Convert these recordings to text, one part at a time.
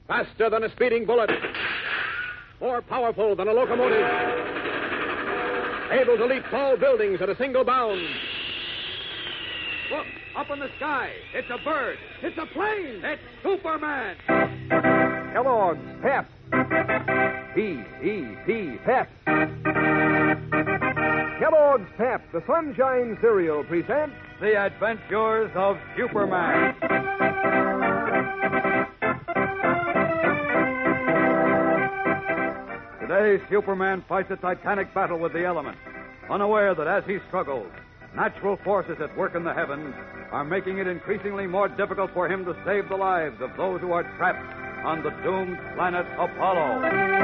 Faster than a speeding bullet. More powerful than a locomotive. Able to leap tall buildings at a single bound. Look, up in the sky. It's a bird. It's a plane. It's Superman. Kellogg's Pep. P-E-P, Pep. Kellogg's Pep, the Sunshine Cereal, presents The Adventures of Superman. Today, Superman fights a titanic battle with the elements, unaware that as he struggles, natural forces at work in the heavens are making it increasingly more difficult for him to save the lives of those who are trapped on the doomed planet Apollo.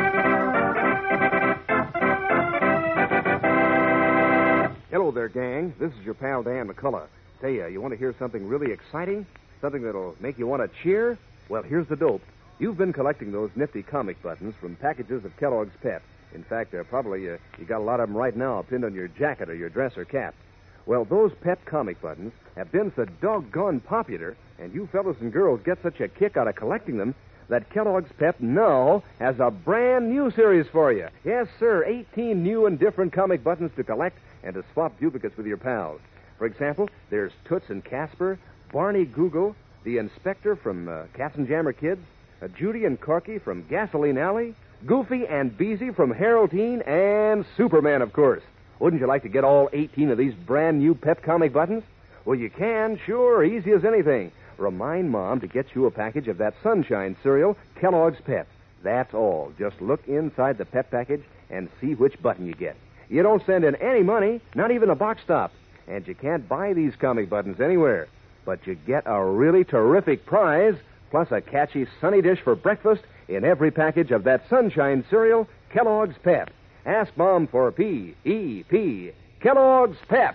Hello there, gang. This is your pal Dan McCullough. Say, you want to hear something really exciting? Something that'll make you want to cheer? Well, here's the dope. You've been collecting those nifty comic buttons from packages of Kellogg's Pep. In fact, probably you got a lot of them right now pinned on your jacket or your dress or cap. Well, those Pep comic buttons have been so doggone popular, and you fellas and girls get such a kick out of collecting them, that Kellogg's Pep now has a brand new series for you. Yes, sir, 18 new and different comic buttons to collect and to swap duplicates with your pals. For example, there's Toots and Casper, Barney Google, the Inspector from Katzenjammer Kids, Judy and Corky from Gasoline Alley, Goofy and Beezy from Haroldine, and Superman, of course. Wouldn't you like to get all 18 of these brand new Pep comic buttons? Well, you can, sure, easy as anything. Remind Mom to get you a package of that Sunshine cereal, Kellogg's Pep. That's all. Just look inside the Pep package and see which button you get. You don't send in any money, not even a box stop. And you can't buy these comic buttons anywhere. But you get a really terrific prize, plus a catchy sunny dish for breakfast in every package of that Sunshine cereal, Kellogg's Pep. Ask Mom for P-E-P, Kellogg's Pep.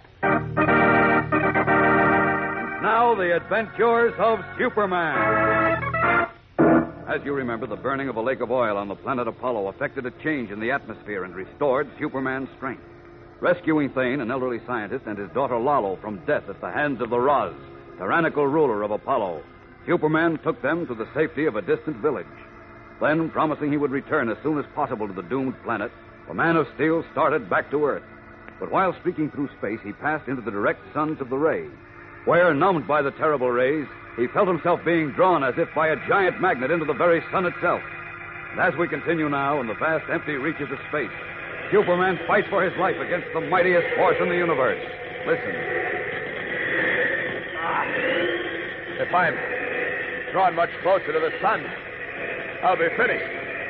Now, the adventures of Superman. As you remember, the burning of a lake of oil on the planet Apollo affected a change in the atmosphere and restored Superman's strength. Rescuing Thane, an elderly scientist, and his daughter Lalo from death at the hands of the Roz, tyrannical ruler of Apollo, Superman took them to the safety of a distant village. Then, promising he would return as soon as possible to the doomed planet, the Man of Steel started back to Earth. But while streaking through space, he passed into the direct suns of the ray, where, numbed by the terrible rays, he felt himself being drawn as if by a giant magnet into the very sun itself. And as we continue now in the vast, empty reaches of space, Superman fights for his life against the mightiest force in the universe. Listen. If I'm drawn much closer to the sun, I'll be finished.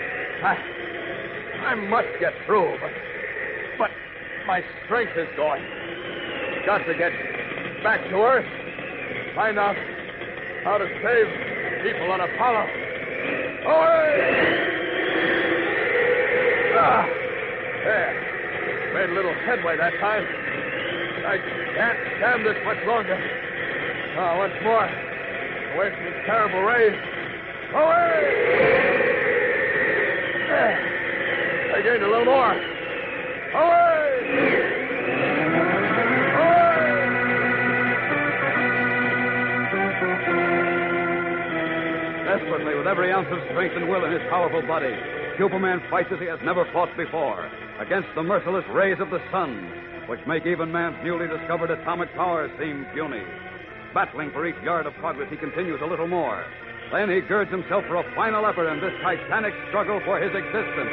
I must get through, but my strength is going. Got to get back to Earth. Find out how to save people on Apollo. Away! There. Made a little headway that time. I can't stand this much longer. Once more. Away from these terrible rays. Away! There. I gained a little more. Away! Desperately, with every ounce of strength and will in his powerful body, Superman fights as he has never fought before, against the merciless rays of the sun, which make even man's newly discovered atomic power seem puny. Battling for each yard of progress, he continues a little more. Then he girds himself for a final effort in this titanic struggle for his existence.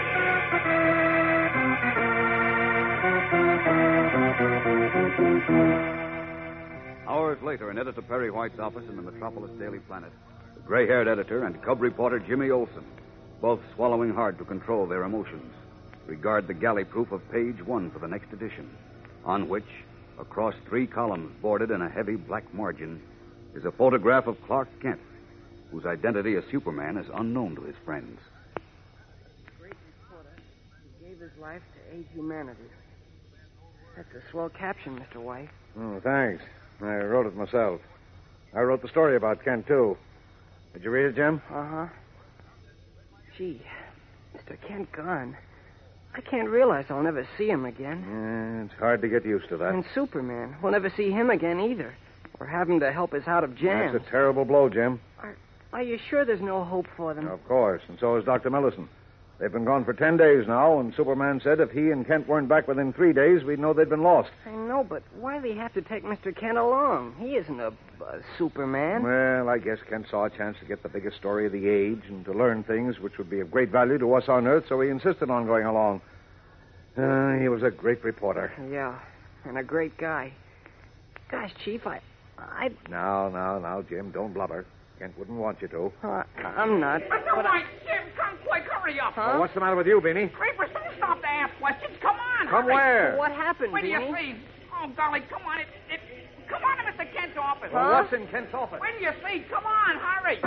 Hours later, in Editor Perry White's office in the Metropolis Daily Planet, the gray-haired editor and cub reporter Jimmy Olsen, both swallowing hard to control their emotions, regard the galley proof of page 1 for the next edition, on which, across 3 columns bordered in a heavy black margin, is a photograph of Clark Kent, whose identity as Superman is unknown to his friends. Great reporter who gave his life to aid humanity. That's a swell caption, Mr. White. Oh, thanks. I wrote it myself. I wrote the story about Kent, too. Did you read it, Jim? Uh-huh. Gee, Mr. Kent gone. I can't realize I'll never see him again. Yeah, it's hard to get used to that. And Superman. We'll never see him again either. Or have him to help us out of jams. That's a terrible blow, Jim. Are you sure there's no hope for them? Of course, and so is Dr. Millison. They've been gone for 10 days now, and Superman said if he and Kent weren't back within 3 days, we'd know they'd been lost. I know, but why do they have to take Mr. Kent along? He isn't a Superman. Well, I guess Kent saw a chance to get the biggest story of the age and to learn things which would be of great value to us on Earth, so he insisted on going along. He was a great reporter. Yeah, and a great guy. Gosh, Chief, I... Now, Jim, don't blubber. Kent wouldn't want you to. I'm not. Come on, Jim, come quick, hurry up. Huh? Well, what's the matter with you, Beanie? Creepers, don't stop to ask questions. Come on, Come hurry. where? What happened, Where do you Beanie? see? Oh, golly, come on. Come on to Mr. Kent's office. Well, what's in Kent's office? Where do you see? Come on, hurry.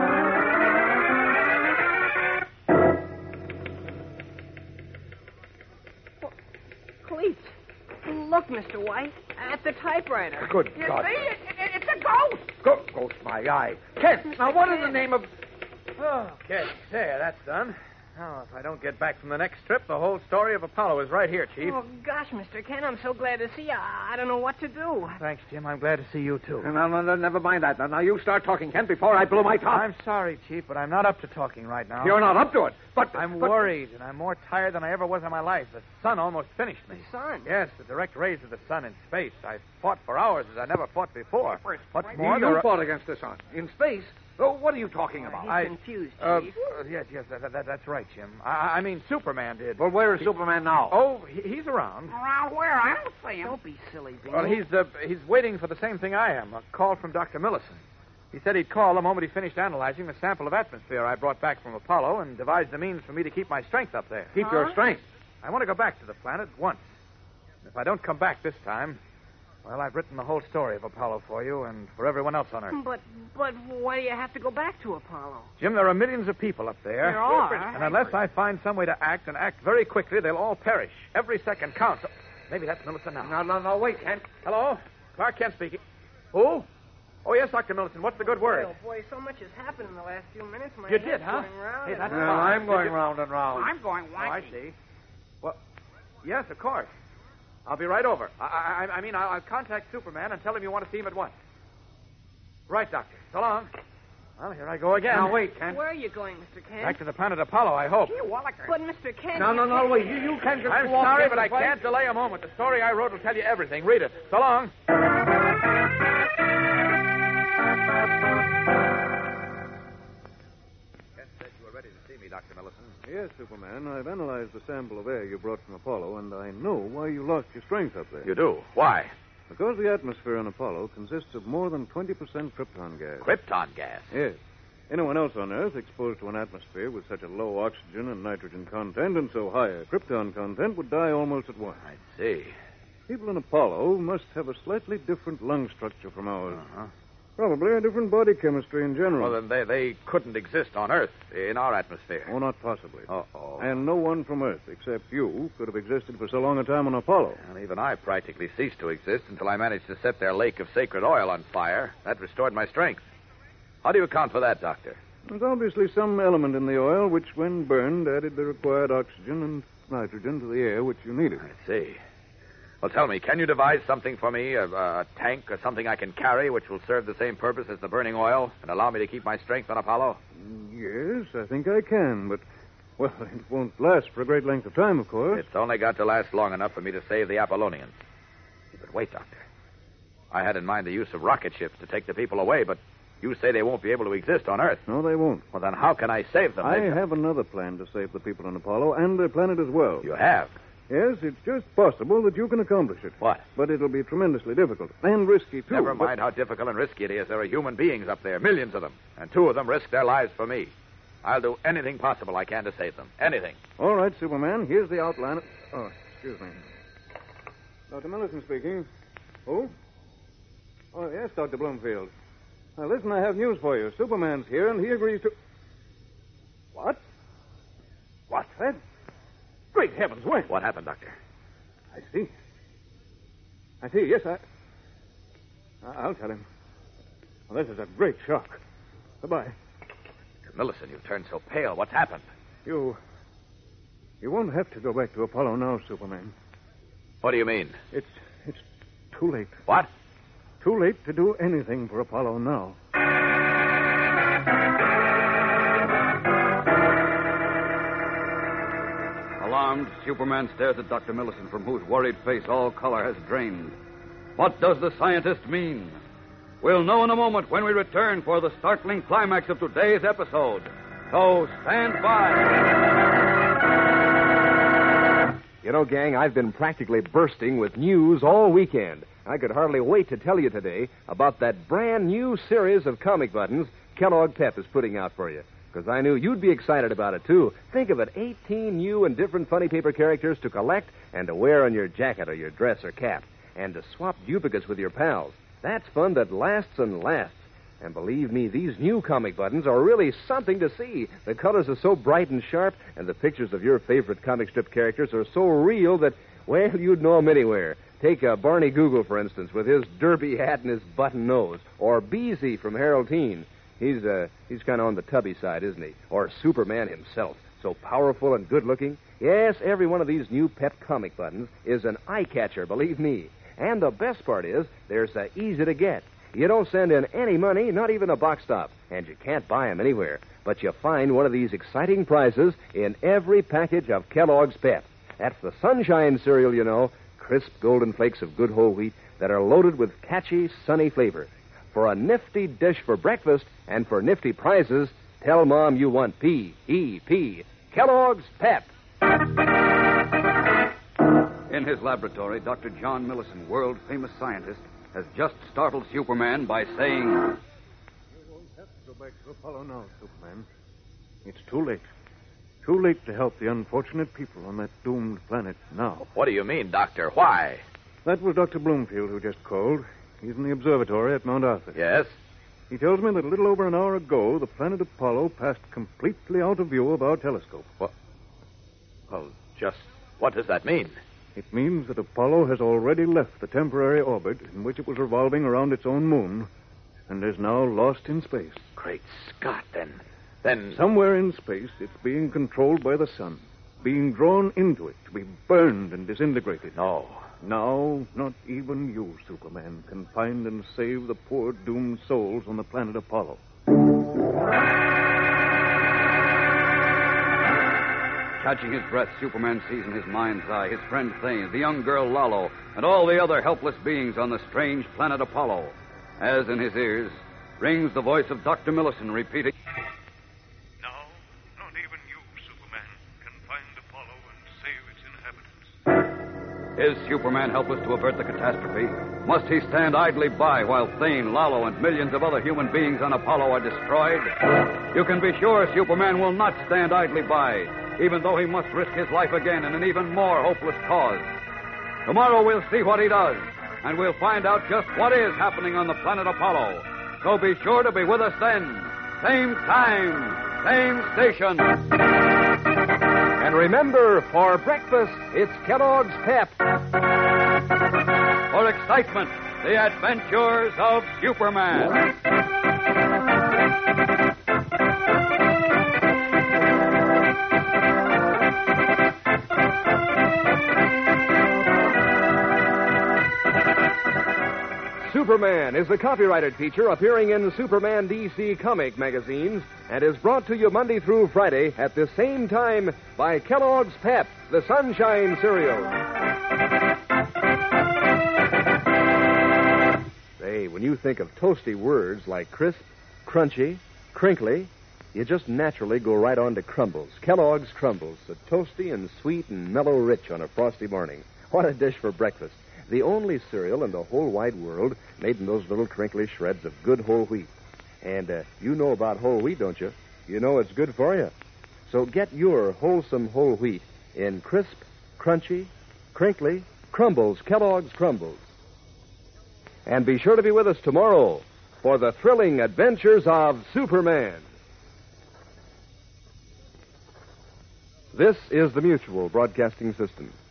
Cleats. Look, Mr. White, at the typewriter. Good You God. see? It's a ghost. Ghost my eye. Kent, now what in the name of... Okay, there, that's done. Now, if I don't get back from the next trip, the whole story of Apollo is right here, Chief. Oh, gosh, Mr. Kent, I'm so glad to see you. I don't know what to do. Thanks, Jim. I'm glad to see you, too. No, never mind that. Now, you start talking, Kent, before I blow my top. I'm sorry, Chief, but I'm not up to talking right now. You're not up to it. But I'm worried, and I'm more tired than I ever was in my life. The sun almost finished me. The sun? Yes, the direct rays of the sun in space. I fought for hours as I never fought before. What's You more, there are... fought against the sun. In space? Oh, what are you talking about? He's confused, Chief. Yes, that's right, Jim. I mean, Superman did. Well, where is Superman now? Oh, he's around. Around where? I don't see him. Don't be silly, Beanie. Well, he's waiting for the same thing I am, a call from Dr. Millison. He said he'd call the moment he finished analyzing the sample of atmosphere I brought back from Apollo and devised the means for me to keep my strength up there. Keep your strength. I want to go back to the planet once. If I don't come back this time, well, I've written the whole story of Apollo for you and for everyone else on Earth. But why do you have to go back to Apollo? Jim, there are millions of people up there. There are. And unless I find some way to act and act very quickly, they'll all perish. Every second counts. Maybe that's Millison now. No, wait, Kent. Hello? Clark Kent speaking. Who? Oh, yes, Dr. Millison. What's the good word? Oh, boy, so much has happened in the last few minutes. My You head's did, huh? going round Hey, and that's No, round. fine. I'm going round and round. I'm going Oh, I wacky. see. Well, yes, of course. I'll be right over. I mean, I'll contact Superman and tell him you want to see him at once. Right, Doctor. So long. Well, here I go again. Now, wait, Kent. Where are you going, Mr. Kent? Back to the planet Apollo, I hope. Gee, Wallaker. But, Mr. Kent... No, wait. You can't just I'm go off sorry, Kent but I this way. can't delay a moment. The story I wrote will tell you everything. Read it. So long. Kent said you were ready to see me, Dr. Millison. Yes, Superman. I've analyzed the sample of air you brought from Apollo, and I know why you lost your strength up there. You do? Why? Because the atmosphere on Apollo consists of more than 20% krypton gas. Krypton gas. Yes. Anyone else on Earth exposed to an atmosphere with such a low oxygen and nitrogen content and so high a krypton content would die almost at once. I see. People in Apollo must have a slightly different lung structure from ours. Uh-huh. Probably a different body chemistry in general. Well, then they couldn't exist on Earth, in our atmosphere. Oh, not possibly. Uh-oh. And no one from Earth, except you, could have existed for so long a time on Apollo. And even I practically ceased to exist until I managed to set their lake of sacred oil on fire. That restored my strength. How do you account for that, Doctor? There's obviously some element in the oil which, when burned, added the required oxygen and nitrogen to the air which you needed. I see. Well, tell me, can you devise something for me, a tank or something I can carry which will serve the same purpose as the burning oil and allow me to keep my strength on Apollo? Yes, I think I can, but, well, it won't last for a great length of time, of course. It's only got to last long enough for me to save the Apollonians. But wait, Doctor. I had in mind the use of rocket ships to take the people away, but you say they won't be able to exist on Earth. No, they won't. Well, then how can I save them? I have another plan to save the people on Apollo and their planet as well. You have? Yes, it's just possible that you can accomplish it. What? But it'll be tremendously difficult and risky, too. Never but- mind how difficult and risky it is. There are human beings up there, millions of them, and 2 of them risk their lives for me. I'll do anything possible I can to save them. Anything. All right, Superman, here's the outline. Oh, excuse me. Dr. Millison speaking. Who? Oh, yes, Dr. Bloomfield. Now, listen, I have news for you. Superman's here, and he agrees to... What? What's that? Great heavens, when? What happened, Doctor? I see. Yes, I'll tell him. Well, this is a great shock. Goodbye. Millicent, you've turned so pale. What's happened? You won't have to go back to Apollo now, Superman. What do you mean? It's too late. What? Too late to do anything for Apollo now. Alarmed, Superman stares at Dr. Millicent, from whose worried face all color has drained. What does the scientist mean? We'll know in a moment when we return for the startling climax of today's episode. So stand by. You know, gang, I've been practically bursting with news all weekend. I could hardly wait to tell you today about that brand new series of comic buttons Kellogg Pep is putting out for you. Because I knew you'd be excited about it, too. Think of it, 18 new and different funny paper characters to collect and to wear on your jacket or your dress or cap. And to swap duplicates with your pals. That's fun that lasts and lasts. And believe me, these new comic buttons are really something to see. The colors are so bright and sharp, and the pictures of your favorite comic strip characters are so real that, well, you'd know them anywhere. Take Barney Google, for instance, with his derby hat and his button nose. Or Beezy from Harold Teen. He's kind of on the tubby side, isn't he? Or Superman himself, so powerful and good-looking. Yes, every one of these new Pep comic buttons is an eye-catcher, believe me. And the best part is, they're so easy to get. You don't send in any money, not even a box stop, and you can't buy them anywhere. But you find one of these exciting prizes in every package of Kellogg's Pep. That's the Sunshine cereal, you know, crisp golden flakes of good whole wheat that are loaded with catchy, sunny flavor. For a nifty dish for breakfast and for nifty prizes, tell Mom you want P-E-P. Kellogg's Pep. In his laboratory, Dr. John Millicent, world-famous scientist, has just startled Superman by saying... You won't have to go back to Apollo now, Superman. It's too late. Too late to help the unfortunate people on that doomed planet now. What do you mean, Doctor? Why? That was Dr. Bloomfield who just called. He's in the observatory at Mount Arthur. Yes? He tells me that a little over an hour ago, the planet Apollo passed completely out of view of our telescope. Well, just what does that mean? It means that Apollo has already left the temporary orbit in which it was revolving around its own moon and is now lost in space. Great Scott, then... Somewhere in space, it's being controlled by the sun, being drawn into it to be burned and disintegrated. No. Now, not even you, Superman, can find and save the poor doomed souls on the planet Apollo. Catching his breath, Superman sees in his mind's eye his friend Thane, the young girl Lalo, and all the other helpless beings on the strange planet Apollo. As in his ears rings the voice of Dr. Millicent repeating... Now, not even you, Superman, can find Apollo and save its inhabitants. Is Superman helpless to avert the catastrophe? Must he stand idly by while Thane, Lalo, and millions of other human beings on Apollo are destroyed? You can be sure Superman will not stand idly by, even though he must risk his life again in an even more hopeless cause. Tomorrow we'll see what he does, and we'll find out just what is happening on the planet Apollo. So be sure to be with us then. Same time, same station. And remember, for breakfast, it's Kellogg's Pep. For excitement, the adventures of Superman. Superman is a copyrighted feature appearing in Superman DC comic magazines and is brought to you Monday through Friday at the same time by Kellogg's Pep, the Sunshine cereal. Say, when you think of toasty words like crisp, crunchy, crinkly, you just naturally go right on to Crumbles. Kellogg's Crumbles, so toasty and sweet and mellow rich on a frosty morning. What a dish for breakfast. The only cereal in the whole wide world made in those little crinkly shreds of good whole wheat. And you know about whole wheat, don't you? You know it's good for you. So get your wholesome whole wheat in crisp, crunchy, crinkly Crumbles, Kellogg's Crumbles. And be sure to be with us tomorrow for the thrilling adventures of Superman. This is the Mutual Broadcasting System.